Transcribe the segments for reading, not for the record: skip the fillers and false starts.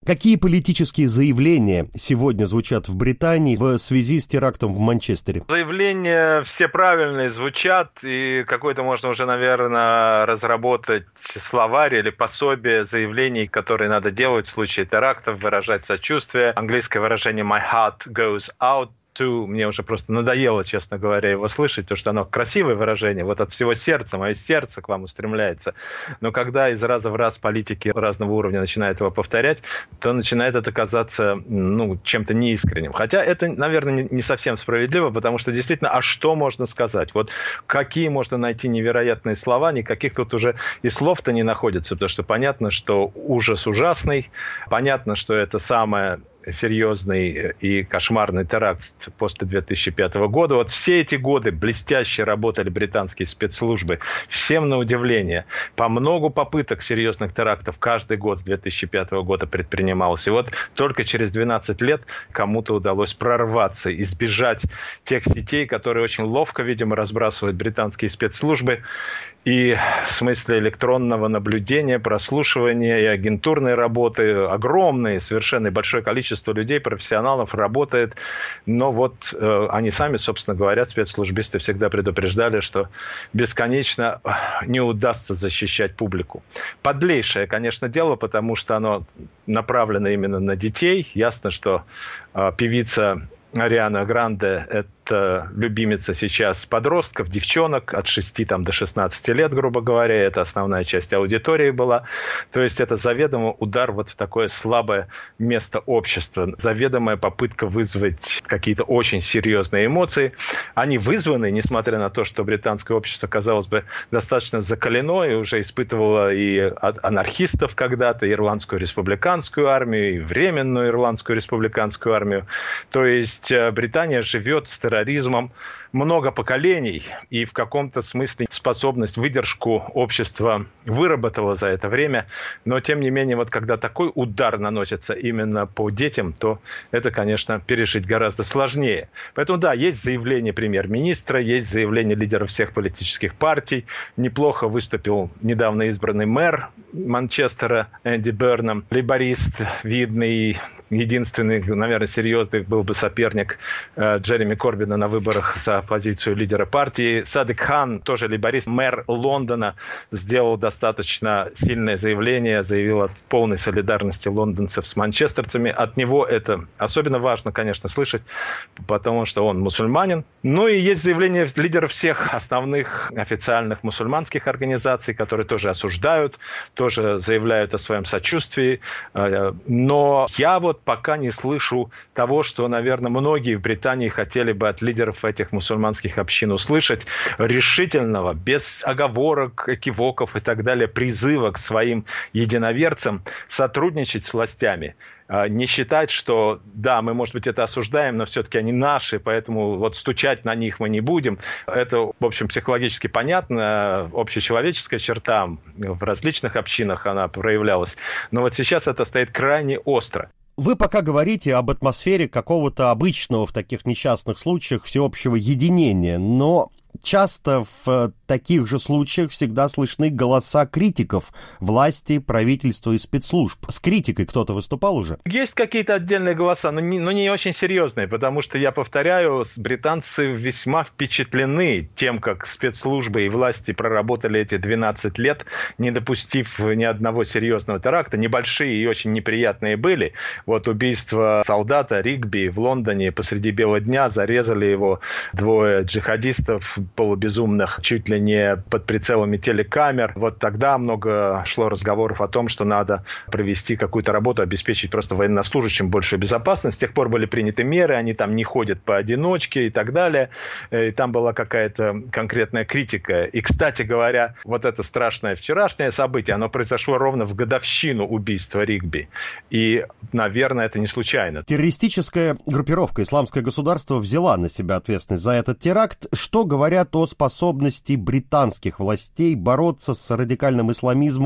Какие политические заявления сегодня звучат в Британии в связи с терактом в Манчестере? Заявления все правильные звучат, и какой-то можно уже, наверное, разработать словарь или пособие заявлений, которые надо делать в случае терактов, выражать сочувствие. Английское выражение «my heart goes out». Мне уже просто надоело, честно говоря, его слышать, потому что оно красивое выражение, вот от всего сердца, мое сердце к вам устремляется. Но когда из раза в раз политики разного уровня начинают его повторять, то начинает это казаться, чем-то неискренним. Хотя это, наверное, не совсем справедливо, потому что действительно, а что можно сказать? Вот какие можно найти невероятные слова, никаких тут уже и слов-то не находится, потому что понятно, что ужас ужасный, понятно, что это самое серьезный и кошмарный теракт после 2005 года. Вот все эти годы блестяще работали британские спецслужбы. Всем на удивление. По многу попыток серьезных терактов каждый год с 2005 года предпринималось. И вот только через 12 лет кому-то удалось прорваться, избежать тех сетей, которые очень ловко, видимо, разбрасывают британские спецслужбы. И в смысле электронного наблюдения, прослушивания и агентурной работы огромное, совершенно большое количество людей, профессионалов работает. Но вот они сами, собственно говоря, спецслужбисты всегда предупреждали, что бесконечно не удастся защищать публику. Подлейшее, конечно, дело, потому что оно направлено именно на детей. Ясно, что певица Ариана Гранде – это любимица сейчас подростков, девчонок от 6 до 16 лет, грубо говоря. Это основная часть аудитории была. То есть это заведомо удар вот в такое слабое место общества. Заведомая попытка вызвать какие-то очень серьезные эмоции. Они вызваны, несмотря на то, что британское общество, казалось бы, достаточно закалено и уже испытывало и анархистов когда-то, и ирландскую республиканскую армию, и временную ирландскую республиканскую армию. То есть Британия живет с терроризмом много поколений, и в каком-то смысле способность, выдержку общества выработала за это время. Но, тем не менее, вот когда такой удар наносится именно по детям, то это, конечно, пережить гораздо сложнее. Поэтому, да, есть заявление премьер-министра, есть заявление лидеров всех политических партий. Неплохо выступил недавно избранный мэр Манчестера Энди Бернам, лейборист, видный, единственный, наверное, серьезный был бы соперник Джереми Корбина на выборах за позицию лидера партии. Садик Хан, тоже лейборист, мэр Лондона, сделал достаточно сильное заявление, заявил о полной солидарности лондонцев с манчестерцами. От него это особенно важно, конечно, слышать, потому что он мусульманин. Ну и есть заявление лидеров всех основных официальных мусульманских организаций, которые тоже осуждают, тоже заявляют о своем сочувствии. Но я вот пока не слышу того, что, наверное, многие в Британии хотели бы от лидеров этих мусульманских общин услышать, решительного, без оговорок, экивоков и так далее, призыва к своим единоверцам сотрудничать с властями. Не считать, что да, мы, может быть, это осуждаем, но все-таки они наши, поэтому вот стучать на них мы не будем. Это, в общем, психологически понятно, общечеловеческая черта в различных общинах она проявлялась. Но вот сейчас это стоит крайне остро. Вы пока говорите об атмосфере какого-то обычного в таких несчастных случаях всеобщего единения, но часто в таких же случаях всегда слышны голоса критиков власти, правительства и спецслужб. С критикой кто-то выступал уже? Есть какие-то отдельные голоса, но не очень серьезные, потому что, я повторяю, британцы весьма впечатлены тем, как спецслужбы и власти проработали эти 12 лет, не допустив ни одного серьезного теракта. Небольшие и очень неприятные были. Вот убийство солдата Ригби в Лондоне посреди бела дня, зарезали его двое джихадистов полубезумных, чуть ли не под прицелами телекамер. Вот тогда много шло разговоров о том, что надо провести какую-то работу, обеспечить просто военнослужащим большую безопасность. С тех пор были приняты меры, они там не ходят поодиночке и так далее. И там была какая-то конкретная критика. И, кстати говоря, вот это страшное вчерашнее событие, оно произошло ровно в годовщину убийства Ригби. И, наверное, это не случайно. Террористическая группировка «Исламское государство» взяла на себя ответственность за этот теракт. Что говорят о способности британских властей бороться с радикальным исламизмом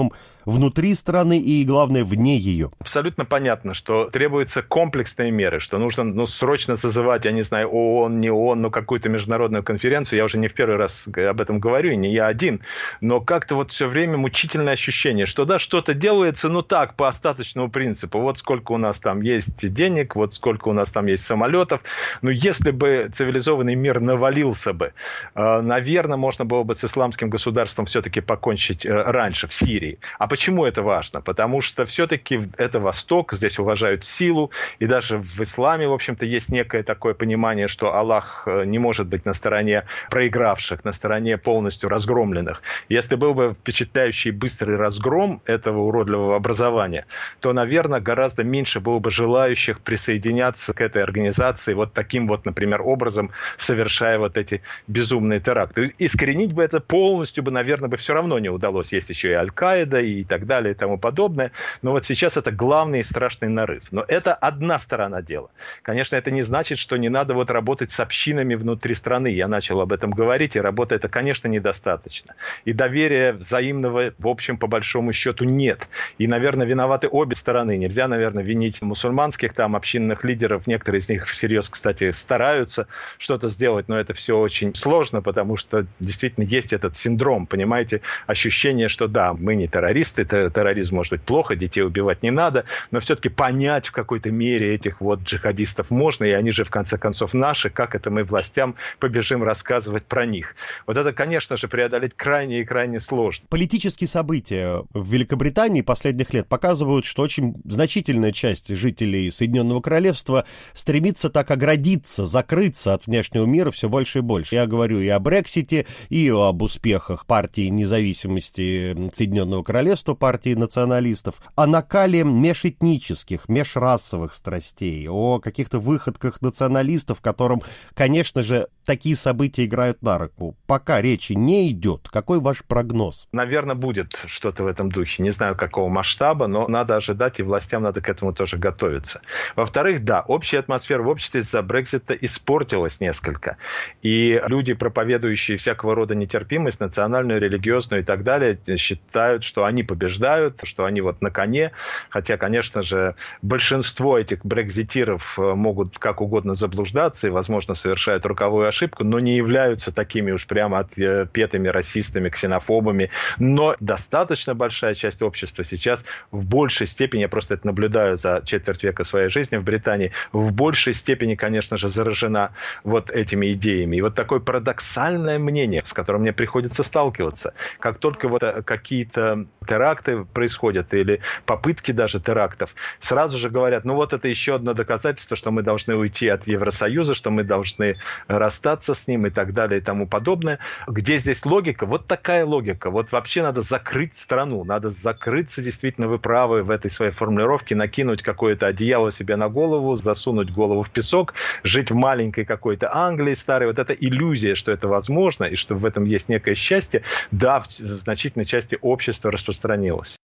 внутри страны и, главное, вне ее? Абсолютно понятно, что требуются комплексные меры, что нужно срочно созывать, я не знаю, ООН, не ООН, но какую-то международную конференцию. Я уже не в первый раз об этом говорю, и не я один. Но как-то вот все время мучительное ощущение, что да, что-то делается, ну так, по остаточному принципу. Вот сколько у нас там есть денег, вот сколько у нас там есть самолетов. Но если бы цивилизованный мир навалился бы, наверное, можно было бы с исламским государством все-таки покончить раньше, в Сирии. А почему это важно? Потому что все-таки это Восток, здесь уважают силу, и даже в исламе, в общем-то, есть некое такое понимание, что Аллах не может быть на стороне проигравших, на стороне полностью разгромленных. Если был бы впечатляющий быстрый разгром этого уродливого образования, то, наверное, гораздо меньше было бы желающих присоединяться к этой организации вот таким вот, например, образом, совершая вот эти безумные теракты. Искоренить бы это полностью бы, наверное, бы все равно не удалось. Есть еще и Аль-Каида и так далее и тому подобное. Но вот сейчас это главный и страшный нарыв. Но это одна сторона дела. Конечно, это не значит, что не надо вот работать с общинами внутри страны. Я начал об этом говорить, и работы это, конечно, недостаточно. И доверия взаимного, в общем, по большому счету, нет. И, наверное, виноваты обе стороны. Нельзя, наверное, винить мусульманских там общинных лидеров. Некоторые из них всерьез, кстати, стараются что-то сделать, но это все очень сложно, потому что действительно есть этот синдром, понимаете, ощущение, что да, мы не террористы, терроризм может быть плохо, детей убивать не надо, но все-таки понять в какой-то мере этих вот джихадистов можно, и они же в конце концов наши, как это мы властям побежим рассказывать про них. Вот это, конечно же, преодолеть крайне и крайне сложно. Политические события в Великобритании последних лет показывают, что очень значительная часть жителей Соединенного Королевства стремится так оградиться, закрыться от внешнего мира все больше и больше. Я говорю и о Брексите, и об успехах партии независимости Соединенного Королевства, партии националистов, о накале межэтнических, межрасовых страстей, о каких-то выходках националистов, которым, конечно же, такие события играют на руку. Пока речи не идет, какой ваш прогноз? Наверное, будет что-то в этом духе. Не знаю, какого масштаба, но надо ожидать, и властям надо к этому тоже готовиться. Во-вторых, да, общая атмосфера в обществе из-за Брексита испортилась несколько. И люди, проповедующие всякого рода нетерпимость, национальную, религиозную и так далее, считают, что они побеждают, что они вот на коне. Хотя, конечно же, большинство этих брекзитиров могут как угодно заблуждаться и, возможно, совершают роковую ошибку, но не являются такими уж прямо отпетыми расистами, ксенофобами. Но достаточно большая часть общества сейчас в большей степени, я просто это наблюдаю за четверть века своей жизни в Британии, в большей степени, конечно же, заражена вот этими идеями. И вот такое парадоксальное мнение, с которым мне приходится сталкиваться. Как только вот какие-то теракты происходят или попытки даже терактов, сразу же говорят, ну вот это еще одно доказательство, что мы должны уйти от Евросоюза, что мы должны расстаться с ним и так далее и тому подобное. Где здесь логика? Вот такая логика. Вот вообще надо закрыть страну, надо закрыться, действительно, вы правы в этой своей формулировке, накинуть какое-то одеяло себе на голову, засунуть голову в песок, жить в маленькой какой-то Англии старой. Вот эта иллюзия, что это возможно и что в этом есть некое счастье, да, в значительной части общества распространилась.